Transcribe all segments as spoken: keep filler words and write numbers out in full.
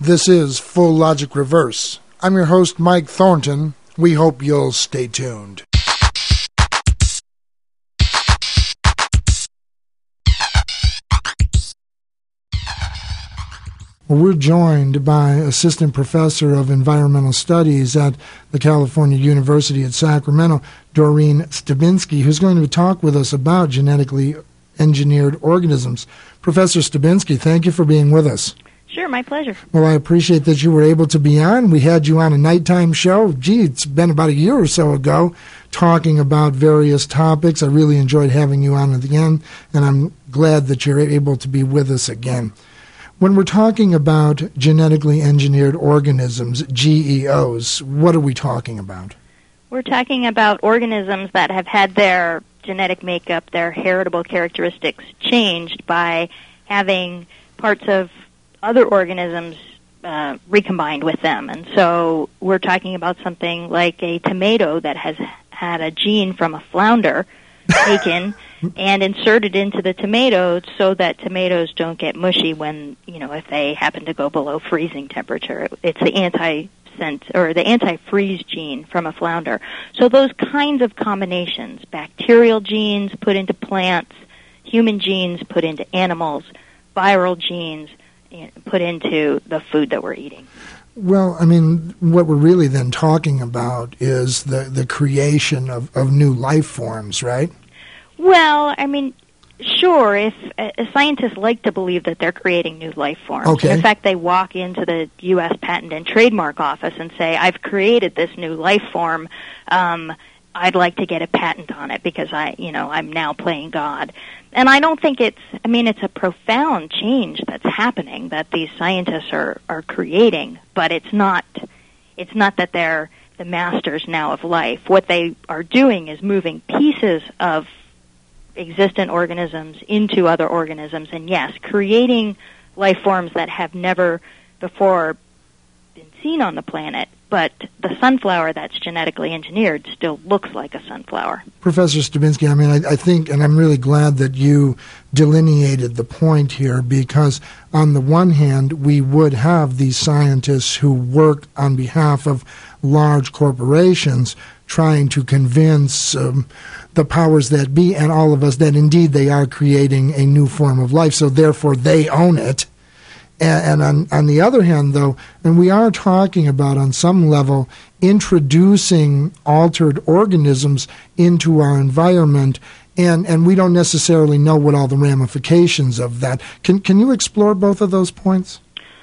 This is Full Logic Reverse. I'm your host, Mike Thornton. We hope you'll stay tuned. We're joined by Assistant Professor of Environmental Studies at the California University at Sacramento, Doreen Stabinsky, who's going to talk with us about genetically engineered organisms. Professor Stabinsky, thank you for being with us. Sure, my pleasure. Well, I appreciate that you were able to be on. We had you on a nighttime show. Gee, it's been about a year or so ago, talking about various topics. I really enjoyed having you on at the end, and I'm glad that you're able to be with us again. When we're talking about genetically engineered organisms, G E Os, what are we talking about? We're talking about organisms that have had their genetic makeup, their heritable characteristics changed by having parts of other organisms uh, recombined with them. And so we're talking about something like a tomato that has had a gene from a flounder taken and inserted into the tomato so that tomatoes don't get mushy when, you know, if they happen to go below freezing temperature. It's the anti-scent or the anti-freeze gene from a flounder. So those kinds of combinations, bacterial genes put into plants, human genes put into animals, viral genes put into the food that we're eating. Well, I mean, what we're really then talking about is the, the creation of, of new life forms, right? Well, I mean, sure, if uh, scientists like to believe that they're creating new life forms. Okay. In fact, they walk into the U S Patent and Trademark Office and say, I've created this new life form. Um, I'd like to get a patent on it because I, you know, I'm now playing God. And I don't think it's, I mean, it's a profound change that's happening that these scientists are, are creating, but it's not, it's not that they're the masters now of life. What they are doing is moving pieces of existent organisms into other organisms, and yes, creating life forms that have never before been seen on the planet. But the sunflower that's genetically engineered still looks like a sunflower. Professor Stabinsky, I mean, I, I think, and I'm really glad that you delineated the point here, because on the one hand, we would have these scientists who work on behalf of large corporations trying to convince um, the powers that be and all of us that indeed they are creating a new form of life, so therefore they own it. And on, on the other hand, though, and we are talking about, on some level, introducing altered organisms into our environment, and, and we don't necessarily know what all the ramifications of that. Can can you explore both of those points?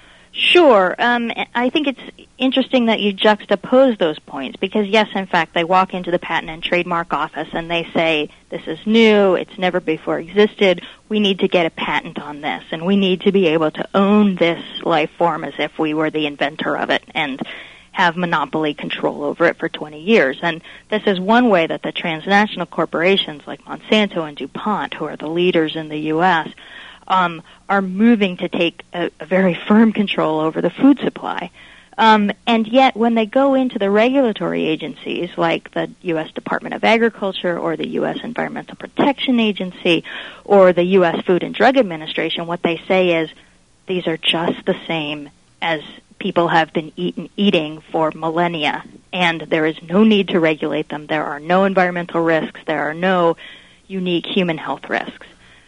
Sure. Um, I think it's interesting that you juxtapose those points because, yes, in fact, they walk into the Patent and Trademark Office and they say, this is new, it's never before existed, we need to get a patent on this, and we need to be able to own this life form as if we were the inventor of it and have monopoly control over it for twenty years. And this is one way that the transnational corporations like Monsanto and DuPont, who are the leaders in the U S, Um, are moving to take a, a very firm control over the food supply. Um, and yet when they go into the regulatory agencies like the U S Department of Agriculture or the U S Environmental Protection Agency or the U S Food and Drug Administration, what they say is these are just the same as people have been eaten, eating for millennia, and there is no need to regulate them. There are no environmental risks. There are no unique human health risks.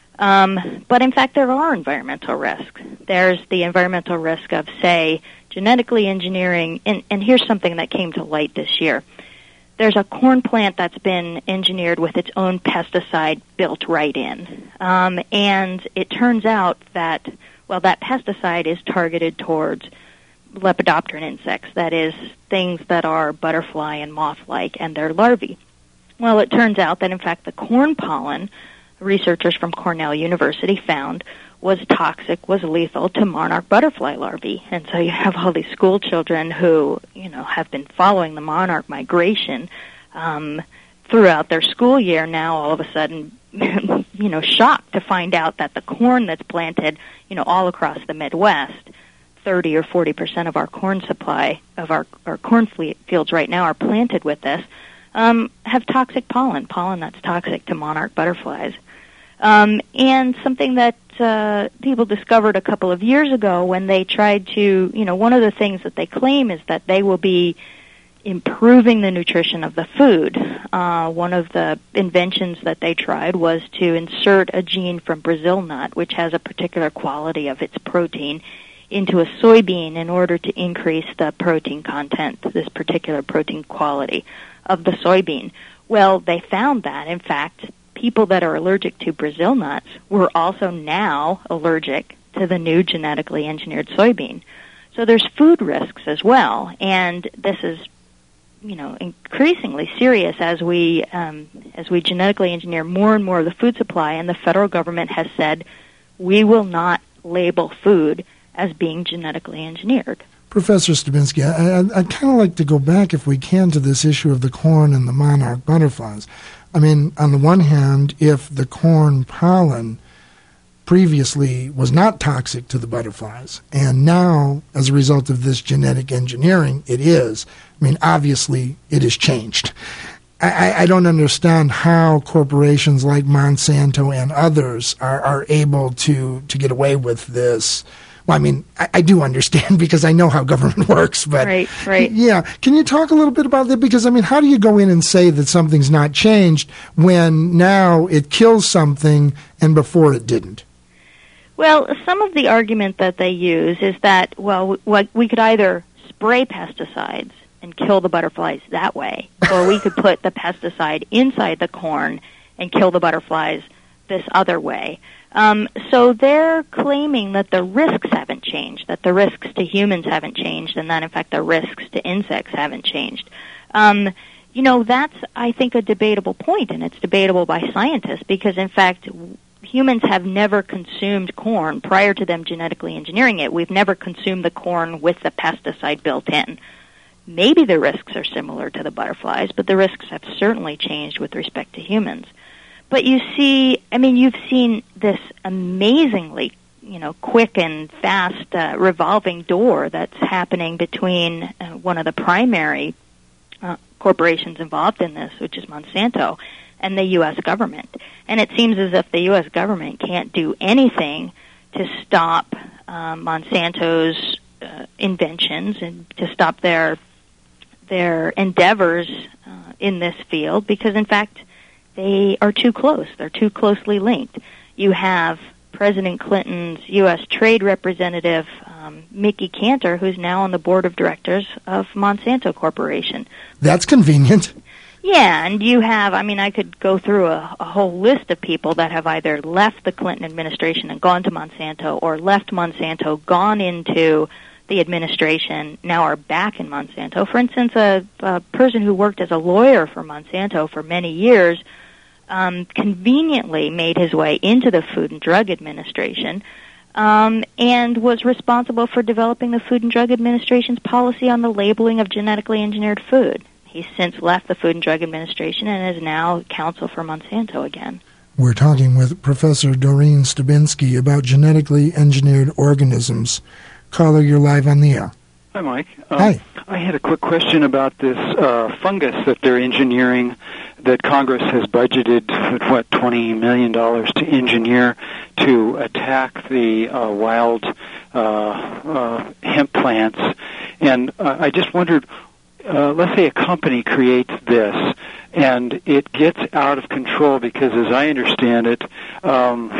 Um, but in fact, there are environmental risks. There's the environmental risk of, say, genetically engineering, and, and here's something that came to light this year. There's a corn plant that's been engineered with its own pesticide built right in. Um, and it turns out that, well, that pesticide is targeted towards lepidopteran insects, that is, things that are butterfly and moth-like, and their larvae. Well, it turns out that, in fact, the corn pollen, researchers from Cornell University found, was toxic, was lethal to monarch butterfly larvae. And so you have all these school children who, you know, have been following the monarch migration um, throughout their school year, now all of a sudden, you know, shocked to find out that the corn that's planted, you know, all across the Midwest, thirty or forty percent of our corn supply, of our, our corn fields right now are planted with this, um, have toxic pollen, pollen that's toxic to monarch butterflies. Um, and something that uh, people discovered a couple of years ago when they tried to, you know, one of the things that they claim is that they will be improving the nutrition of the food. Uh, one of the inventions that they tried was to insert a gene from Brazil nut, which has a particular quality of its protein, into a soybean in order to increase the protein content, this particular protein quality of the soybean. Well, they found that, in fact, people that are allergic to Brazil nuts were also now allergic to the new genetically engineered soybean. So there's food risks as well, and this is, you know, increasingly serious as we um, as we genetically engineer more and more of the food supply, and the federal government has said we will not label food as being genetically engineered. Professor Stubinsky, I, I, I'd kind of like to go back, if we can, to this issue of the corn and the monarch butterflies. I mean, on the one hand, if the corn pollen previously was not toxic to the butterflies, and now, as a result of this genetic engineering, it is, I mean, obviously, it has changed. I, I don't understand how corporations like Monsanto and others are, are able to, to get away with this. Well, I mean, I, I do understand because I know how government works, but right, right. Yeah, can you talk a little bit about that? Because, I mean, how do you go in and say that something's not changed when now it kills something and before it didn't? Well, some of the argument that they use is that, well, w- we could either spray pesticides and kill the butterflies that way, or we could put the pesticide inside the corn and kill the butterflies this other way. Um, so they're claiming that the risks haven't changed, that the risks to humans haven't changed, and that, in fact, the risks to insects haven't changed. Um, you know, that's, I think, a debatable point, and it's debatable by scientists because, in fact, humans have never consumed corn prior to them genetically engineering it. We've never consumed the corn with the pesticide built in. Maybe the risks are similar to the butterflies, but the risks have certainly changed with respect to humans. But you see, I mean, you've seen this amazingly, you know, quick and fast uh, revolving door that's happening between uh, one of the primary uh, corporations involved in this, which is Monsanto, and the U S government. And it seems as if the U S government can't do anything to stop uh, Monsanto's uh, inventions and to stop their their endeavors uh, in this field because, in fact, they are too close. They're too closely linked. You have President Clinton's U S Trade Representative, um, Mickey Cantor, who's now on the board of directors of Monsanto Corporation. That's convenient. Yeah, and you have, I mean, I could go through a, a whole list of people that have either left the Clinton administration and gone to Monsanto or left Monsanto, gone into the administration, now are back in Monsanto. For instance, a, a person who worked as a lawyer for Monsanto for many years um, conveniently made his way into the Food and Drug Administration um, and was responsible for developing the Food and Drug Administration's policy on the labeling of genetically engineered food. He's since left the Food and Drug Administration and is now counsel for Monsanto again. We're talking with Professor Doreen Stubinsky about genetically engineered organisms. Caller, you're live on the air. Hi, Mike. Um, Hi. I had a quick question about this uh, fungus that they're engineering that Congress has budgeted, what, twenty million dollars to engineer to attack the uh, wild uh, uh, hemp plants. And uh, I just wondered, uh, let's say a company creates this and it gets out of control because, as I understand it, um,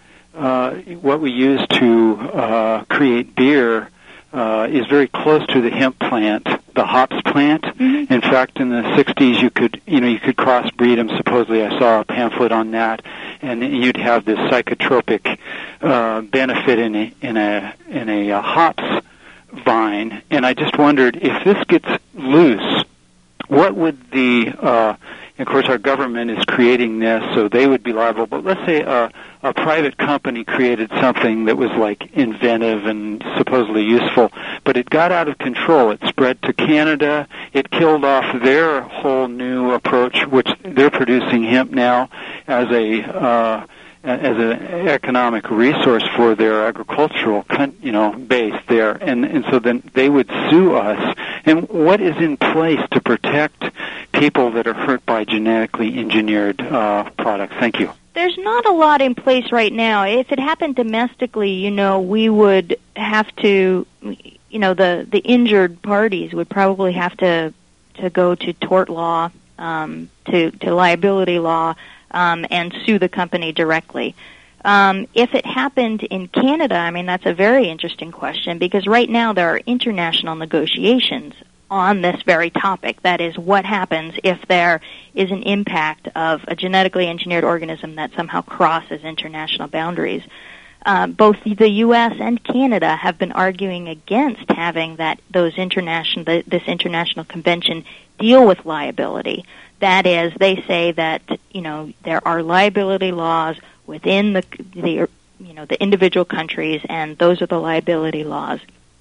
uh, what we use to uh, create beer Uh, is very close to the hemp plant, the hops plant. Mm-hmm. In fact, in the sixties, you could, you know, you could crossbreed them. Supposedly, I saw a pamphlet on that, and you'd have this psychotropic uh, benefit in a in a in a uh, hops vine. And I just wondered if this gets loose, what would the uh, of course, our government is creating this, so they would be liable. But let's say a, a private company created something that was like inventive and supposedly useful, but it got out of control. It spread to Canada. It killed off their whole new approach, which they're producing hemp now as a uh, as an economic resource for their agricultural, you know, base there, and and so then they would sue us. And what is in place to protect people that are hurt by genetically engineered uh, products? Thank you. There's not a lot in place right now. If it happened domestically, you know, we would have to, you know, the, the injured parties would probably have to to go to tort law, um, to, to liability law, um, and sue the company directly. Um, if it happened in Canada, I mean, that's a very interesting question, because right now there are international negotiations on this very topic. That is, what happens if there is an impact of a genetically engineered organism that somehow crosses international boundaries. Uh, both the U S and Canada have been arguing against having that those international the, this international convention deal with liability. That is, they say that, you know, there are liability laws within the the you know the individual countries, and those are the liability laws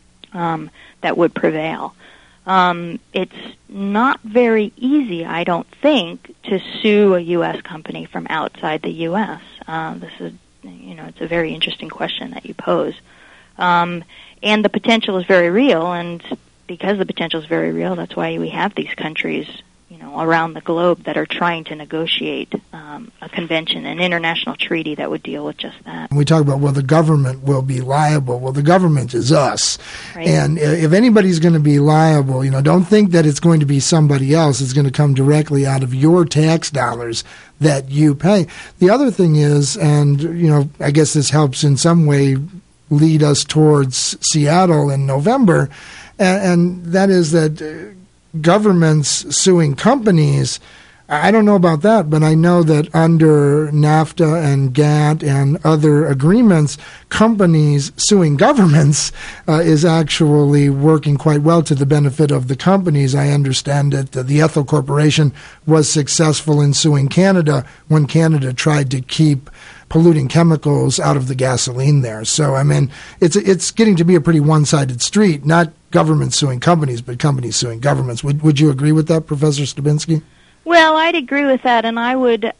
um, that would prevail. Um, it's not very easy, I don't think, to sue a U S company from outside the U S. Uh, this is, you know, it's a very interesting question that you pose. Um, and the potential is very real, and because the potential is very real, that's why we have these countries, you know, around the globe that are trying to negotiate um, a convention, an international treaty that would deal with just that. We talk about, well, the government will be liable. Well, the government is us. Right. And if anybody's going to be liable, you know, don't think that it's going to be somebody else. It's going to come directly out of your tax dollars that you pay. The other thing is, and, you know, I guess this helps in some way lead us towards Seattle in November, and, and that is that uh, governments suing companies, I don't know about that, but I know that under NAFTA and GATT and other agreements, companies suing governments uh, is actually working quite well to the benefit of the companies. I understand that uh, the Ethel Corporation was successful in suing Canada when Canada tried to keep polluting chemicals out of the gasoline there. So, I mean, it's it's getting to be a pretty one-sided street, not governments suing companies, but companies suing governments. Would would you agree with that, Professor Stubinski? Well, I'd agree with that, and I would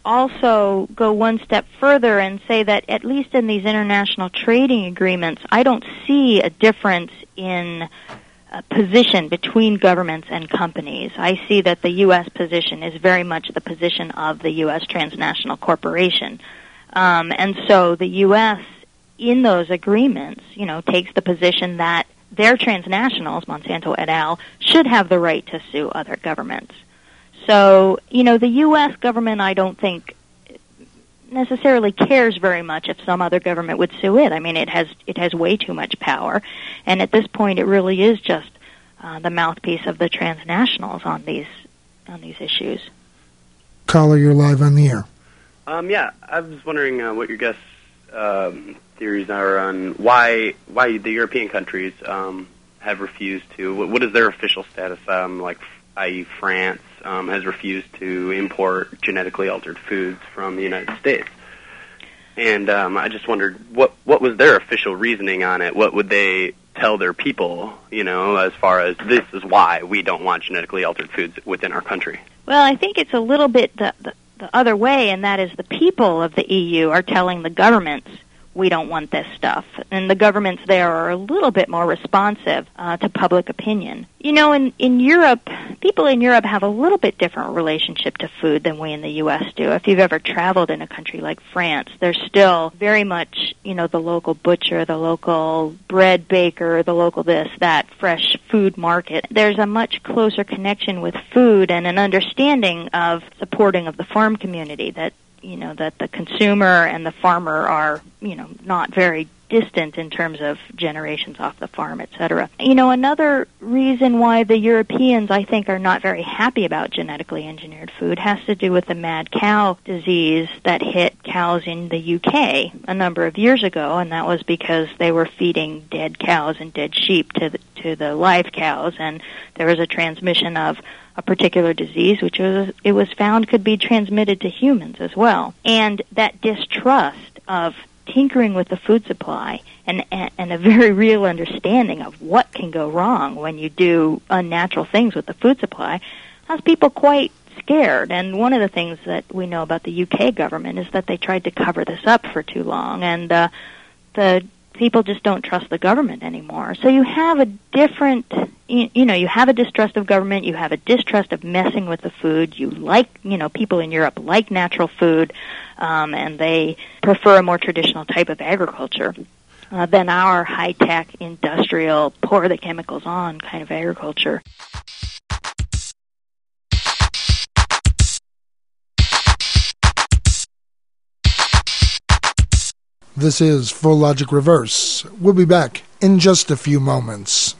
also go one step further and say that at least in these international trading agreements, I don't see a difference in uh, position between governments and companies. I see that the U S position is very much the position of the U S transnational corporation. Um, and so the U S in those agreements, you know, takes the position that their transnationals, Monsanto et al., should have the right to sue other governments. So, you know, the U S government, I don't think, necessarily cares very much if some other government would sue it. I mean, it has it has way too much power, and at this point, it really is just uh, the mouthpiece of the transnationals on these on these issues. Caller, you're live on the air. Um, yeah, I was wondering uh, what your guess' um, theories are on why why the European countries um, have refused to. What, what is their official status? Um, like, that is, France um, has refused to import genetically altered foods from the United States, and um, I just wondered what what was their official reasoning on it. What would they tell their people? You know, as far as this is why we don't want genetically altered foods within our country. Well, I think it's a little bit the, the the other way, and that is the people of the E U are telling the governments, we don't want this stuff. And the governments there are a little bit more responsive uh, to public opinion. You know, in, in Europe, people in Europe have a little bit different relationship to food than we in the U S do. If you've ever traveled in a country like France, there's still very much, you know, the local butcher, the local bread baker, the local this, that, fresh food market. There's a much closer connection with food and an understanding of supporting of the farm community, that you know, that the consumer and the farmer are, you know, not very distant in terms of generations off the farm, et cetera. You know, another reason why the Europeans, I think, are not very happy about genetically engineered food has to do with the mad cow disease that hit cows in the U K a number of years ago, and that was because they were feeding dead cows and dead sheep to the, to the live cows, and there was a transmission of a particular disease, which was it was found could be transmitted to humans as well. And that distrust of tinkering with the food supply and, and, and a very real understanding of what can go wrong when you do unnatural things with the food supply has people quite scared. And one of the things that we know about the U K government is that they tried to cover this up for too long. And uh, the people just don't trust the government anymore. So you have a different, you, you know, you have a distrust of government, you have a distrust of messing with the food. You like, you know, people in Europe like natural food, um, and they prefer a more traditional type of agriculture uh, than our high-tech, industrial, pour the chemicals on kind of agriculture. This is Full Logic Reverse. We'll be back in just a few moments.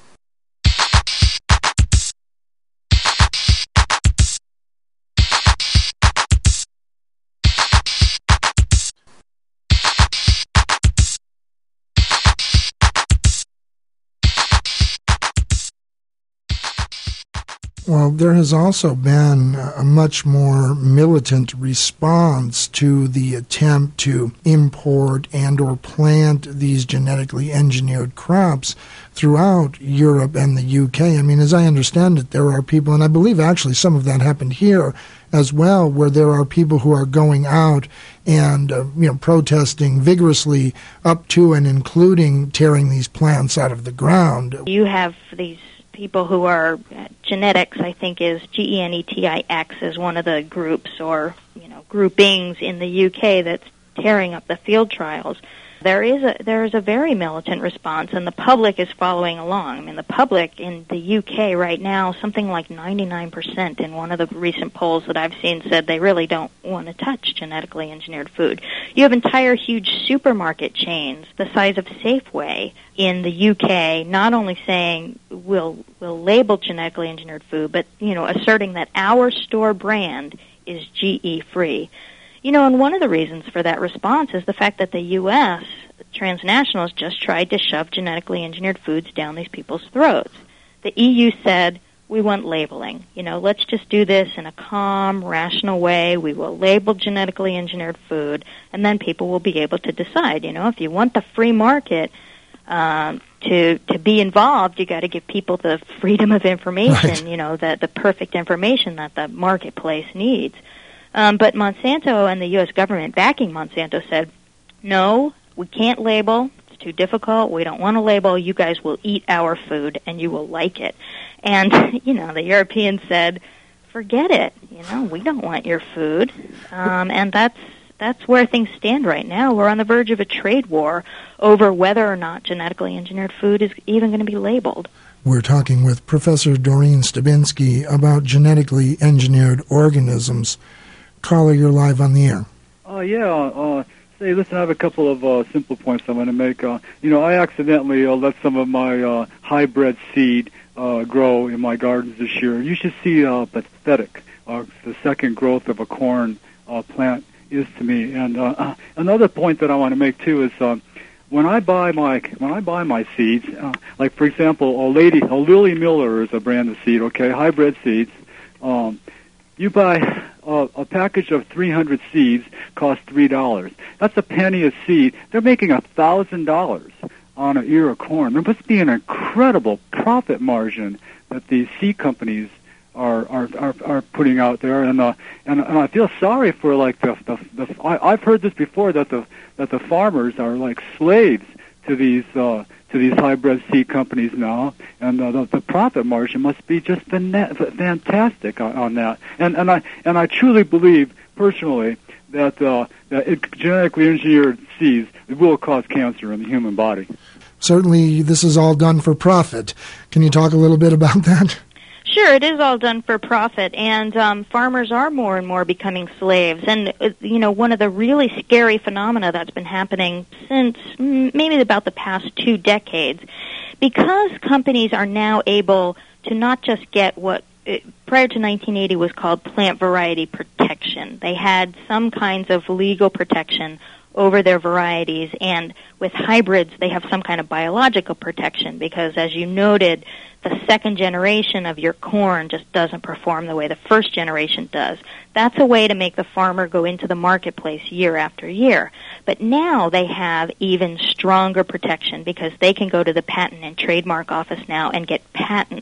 Well, there has also been a much more militant response to the attempt to import and or plant these genetically engineered crops throughout Europe and the U K. I mean, as I understand it, there are people, and I believe actually some of that happened here as well, where there are people who are going out and uh, you know protesting vigorously up to and including tearing these plants out of the ground. You have these people who are uh, genetics, I think is G E N E T I X is one of the groups or, you know, groupings in the U K that's tearing up the field trials. There is a there is a very militant response, and the public is following along. I mean, the public in the U K right now, something like ninety-nine percent in one of the recent polls that I've seen said they really don't want to touch genetically engineered food. You have entire huge supermarket chains the size of Safeway in the U K not only saying we'll we'll label genetically engineered food, but, you know, asserting that our store brand is G E free. You know, and one of the reasons for that response is the fact that the U S transnationals just tried to shove genetically engineered foods down these people's throats. The E U said, we want labeling. You know, let's just do this in a calm, rational way. We will label genetically engineered food, and then people will be able to decide. You know, if you want the free market um, to to be involved, you got to give people the freedom of information, right. you know, the, the perfect information that the marketplace needs. Um, but Monsanto and the U S government backing Monsanto said, no, we can't label. It's too difficult. We don't want to label. You guys will eat our food, and you will like it. And, you know, the Europeans said, forget it. You know, we don't want your food. Um, and that's that's where things stand right now. We're on the verge of a trade war over whether or not genetically engineered food is even going to be labeled. We're talking with Professor Doreen Stabinsky about genetically engineered organisms. Caller, you're live on the air. Uh, yeah, uh, say, listen, I have a couple of uh, simple points I want to make. Uh, you know, I accidentally uh, let some of my uh, hybrid seed uh, grow in my gardens this year. You should see how pathetic uh, the second growth of a corn uh, plant is to me. And uh, another point that I want to make, too, is uh, when I buy my when I buy my seeds, uh, like, for example, a lady, a Lily Miller is a brand of seed, okay, hybrid seeds. Um, you buy... Uh, a package of three hundred seeds costs three dollars. That's a penny a seed. They're making one thousand dollars on an ear of corn. There must be an incredible profit margin that these seed companies are are are, are putting out there, and uh, and and I feel sorry for like the the, the I, I've heard this before that the that the farmers are like slaves to these uh, to these hybrid seed companies now, and uh, the, the profit margin must be just fantastic on, on that. And and I and I truly believe personally that uh, that it, genetically engineered seeds will cause cancer in the human body. Certainly, this is all done for profit. Can you talk a little bit about that? Sure, it is all done for profit, and um, farmers are more and more becoming slaves. And, uh, you know, one of the really scary phenomena that's been happening since mm, maybe about the past two decades, because companies are now able to not just get what uh, prior to nineteen eighty was called plant variety protection. They had some kinds of legal protection over their varieties, and with hybrids they have some kind of biological protection because, as you noted, the second generation of your corn just doesn't perform the way the first generation does. That's a way to make the farmer go into the marketplace year after year. But now they have even stronger protection because they can go to the Patent and Trademark Office now and get patents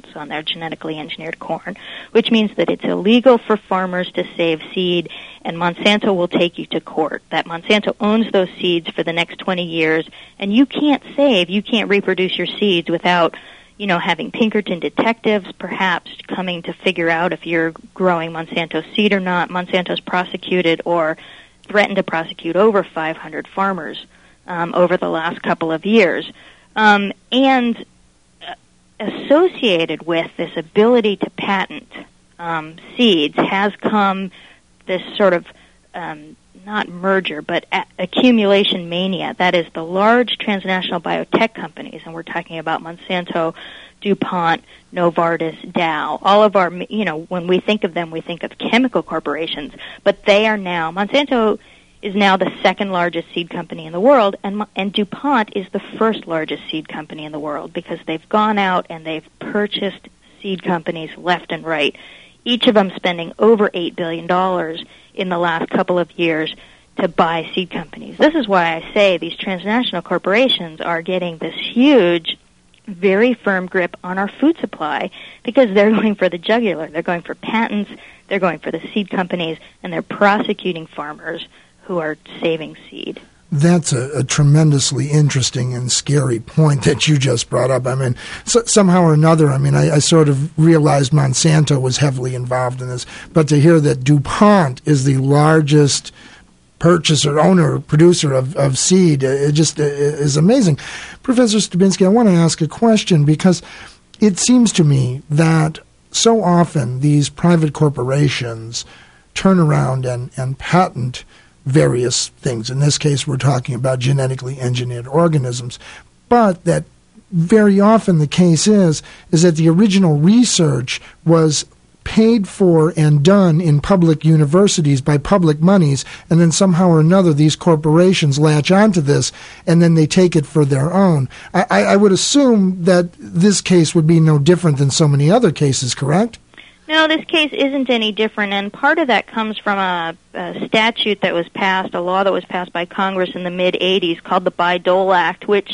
patents on their genetically engineered corn, which means that it's illegal for farmers to save seed, and Monsanto will take you to court. That Monsanto owns those seeds for the next twenty years, and you can't save, you can't reproduce your seeds without, you know, having Pinkerton detectives perhaps coming to figure out if you're growing Monsanto seed or not. Monsanto's prosecuted or threatened to prosecute over five hundred farmers um, over the last couple of years. Um, and uh, associated with this ability to patent um, seeds has come this sort of um, not merger, but a- accumulation mania. That is, the large transnational biotech companies, and we're talking about Monsanto, DuPont, Novartis, Dow. All of our, you know, when we think of them, we think of chemical corporations, but they are now, Monsanto is now the second largest seed company in the world, and and DuPont is the first largest seed company in the world because they've gone out and they've purchased seed companies left and right, each of them spending over eight billion dollars in the last couple of years to buy seed companies. This is why I say these transnational corporations are getting this huge, very firm grip on our food supply because they're going for the jugular. They're going for patents, they're going for the seed companies, and they're prosecuting farmers who are saving seed. That's a, a tremendously interesting and scary point that you just brought up. I mean, so, somehow or another, I mean, I, I sort of realized Monsanto was heavily involved in this, but to hear that DuPont is the largest purchaser, owner, producer of, of seed, it just it is amazing. Professor Stubinsky, I want to ask a question because it seems to me that so often these private corporations turn around and, and patent various things. In this case, we're talking about genetically engineered organisms. But that very often the case is, is that the original research was paid for and done in public universities by public monies, and then somehow or another these corporations latch onto this, and then they take it for their own. I, I would assume that this case would be no different than so many other cases, correct? No, this case isn't any different, and part of that comes from a, a statute that was passed, a law that was passed by Congress in the mid-eighties called the Bayh-Dole Act, which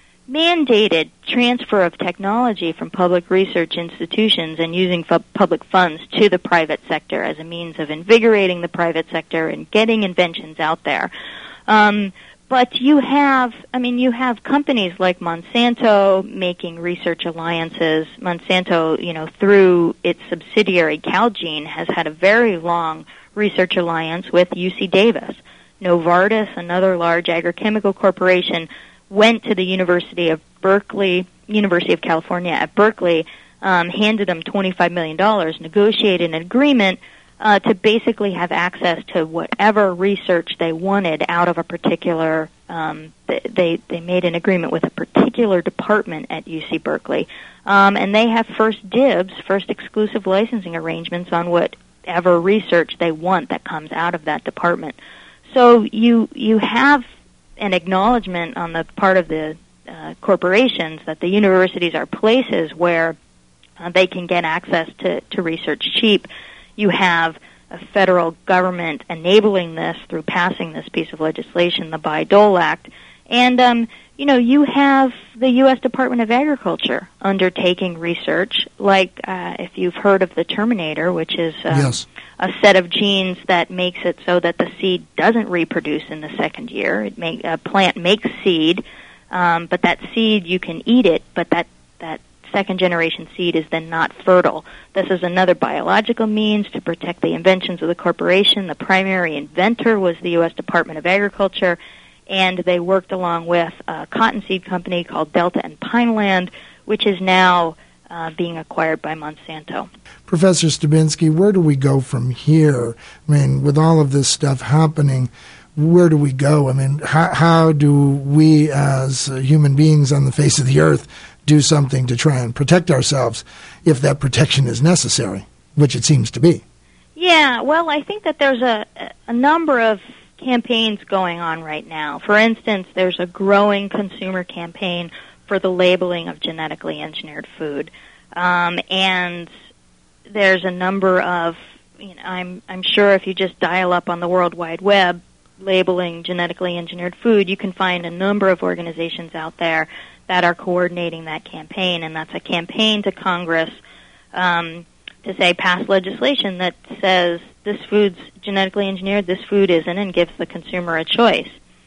mandated transfer of technology from public research institutions and using fu- public funds to the private sector as a means of invigorating the private sector and getting inventions out there. Um, But you have, I mean, you have companies like Monsanto making research alliances. Monsanto, you know, through its subsidiary Calgene, has had a very long research alliance with U C Davis. Novartis, another large agrochemical corporation, went to the University of Berkeley, University of California at Berkeley, um, handed them twenty-five million dollars, negotiated an agreement Uh, to basically have access to whatever research they wanted out of a particular, um, they they made an agreement with a particular department at U C Berkeley, um, and they have first dibs, first exclusive licensing arrangements on whatever research they want that comes out of that department. So you you have an acknowledgement on the part of the uh, corporations that the universities are places where uh, they can get access to, to research cheap. You have a federal government enabling this through passing this piece of legislation, the Bayh-Dole Act. And, um, you know, you have the U S Department of Agriculture undertaking research, like uh, if you've heard of the Terminator, which is um, yes. a set of genes that makes it so that the seed doesn't reproduce in the second year. It make, a plant makes seed, um, but that seed, you can eat it, but that, that second-generation seed is then not fertile. This is another biological means to protect the inventions of the corporation. The primary inventor was the U S Department of Agriculture, and they worked along with a cottonseed company called Delta and Pineland, which is now uh, being acquired by Monsanto. Professor Stubinsky, where do we go from here? I mean, with all of this stuff happening, where do we go? I mean, how, how do we as human beings on the face of the earth do something to try and protect ourselves if that protection is necessary, which it seems to be? Yeah, well, I think that there's a, a number of campaigns going on right now. For instance, there's a growing consumer campaign for the labeling of genetically engineered food. Um, and there's a number of, you know, I'm, I'm sure if you just dial up on the World Wide Web labeling genetically engineered food, you can find a number of organizations out there that are coordinating that campaign, and that's a campaign to Congress um, to say pass legislation that says this food's genetically engineered, this food isn't, and gives the consumer a choice.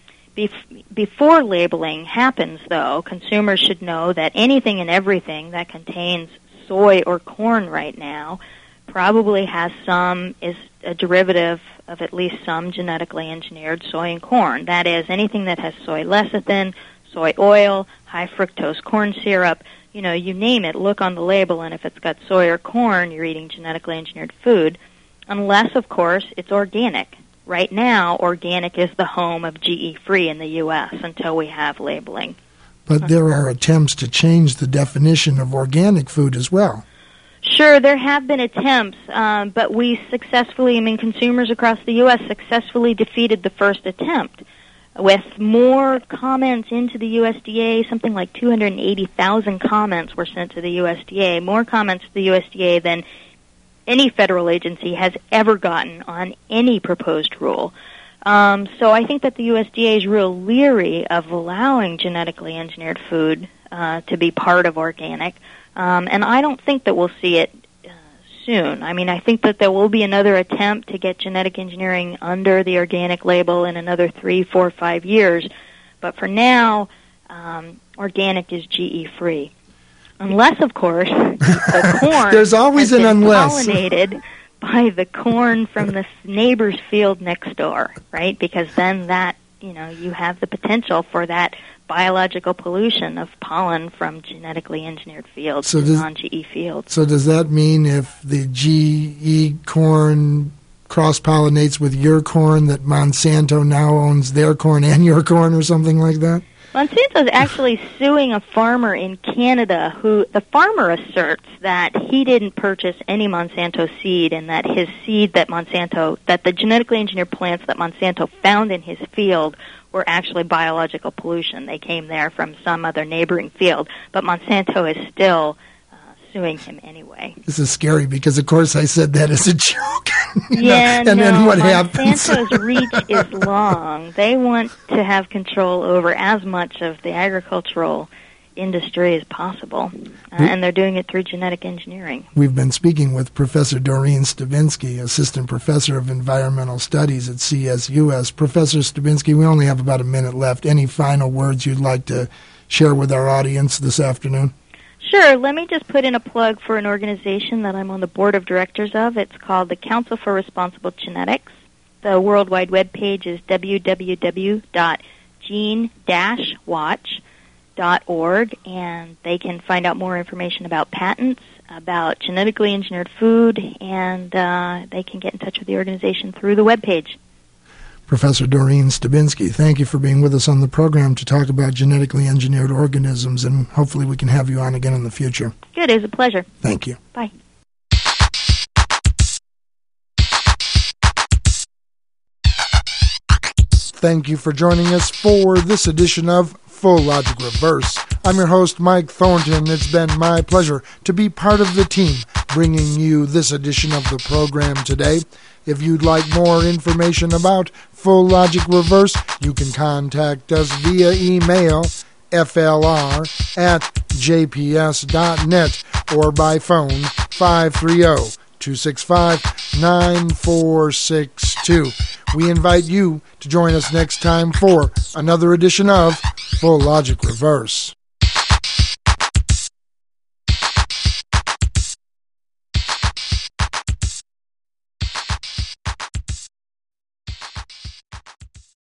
Bef- before labeling happens, though, consumers should know that anything and everything that contains soy or corn right now probably has some, is a derivative of at least some genetically engineered soy and corn. That is, anything that has soy lecithin, soy oil, high fructose corn syrup, you know, you name it, look on the label, and if it's got soy or corn, you're eating genetically engineered food, unless, of course, it's organic. Right now, organic is the home of G E-free in the U S until we have labeling. But there are attempts to change the definition of organic food as well. Sure, there have been attempts, um, but we successfully, I mean, consumers across the U S successfully defeated the first attempt. With more comments into the U S D A, something like two hundred eighty thousand comments were sent to the U S D A, more comments to the U S D A than any federal agency has ever gotten on any proposed rule. Um, so I think that the U S D A is real leery of allowing genetically engineered food uh, to be part of organic, um, and I don't think that we'll see it uh, soon. I mean, I think that there will be another attempt to get genetic engineering under the organic label in another three, four, five years, but for now, um, organic is G E-free. Unless, of course, the corn There's always has an been unless. pollinated by the corn from the neighbor's field next door, right? Because then that, you know, you have the potential for that biological pollution of pollen from genetically engineered fields so to does, non-G E fields. So does that mean if the G E corn cross-pollinates with your corn that Monsanto now owns their corn and your corn or something like that? Monsanto's actually suing a farmer in Canada who, the farmer asserts that he didn't purchase any Monsanto seed and that his seed that Monsanto, that the genetically engineered plants that Monsanto found in his field were actually biological pollution. They came there from some other neighboring field, but Monsanto is still uh, suing him anyway. This is scary because, of course, I said that as a joke. Yeah, and no, then what Monsanto's happens? reach is long. They want to have control over as much of the agricultural industry as possible, uh, and they're doing it through genetic engineering. We've been speaking with Professor Doreen Stavinsky, Assistant Professor of Environmental Studies at C S U S. Professor Stavinsky, we only have about a minute left. Any final words you'd like to share with our audience this afternoon? Sure. Let me just put in a plug for an organization that I'm on the board of directors of. It's called the Council for Responsible Genetics. The worldwide web page is w w w dot gene dash watch dot org, and they can find out more information about patents, about genetically engineered food, and uh, they can get in touch with the organization through the web page. Professor Doreen Stavinsky, thank you for being with us on the program to talk about genetically engineered organisms, and hopefully we can have you on again in the future. Good. It was a pleasure. Thank you. Bye. Thank you for joining us for this edition of Full Logic Reverse. I'm your host, Mike Thornton. It's been my pleasure to be part of the team bringing you this edition of the program today. If you'd like more information about Full Logic Reverse, you can contact us via email, f l r at j p s dot net, or by phone, five three zero, two six five, nine four six two. We invite you to join us next time for another edition of Full Logic Reverse.